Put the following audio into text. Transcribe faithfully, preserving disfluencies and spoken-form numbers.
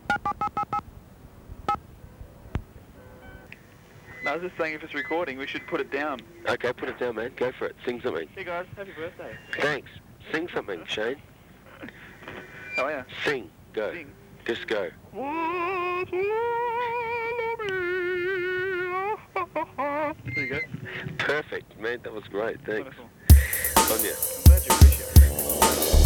No, I was just saying if it's recording, we should put it down. Okay, put it down, man. Go for it. Sing something. Hey guys, happy birthday. Thanks. Sing something, Shane. How are ya? Sing. Go. Sing. Just go. There you go. Perfect, man. That was great. Thanks. Wonderful. On ya. I'm glad you appreciate it.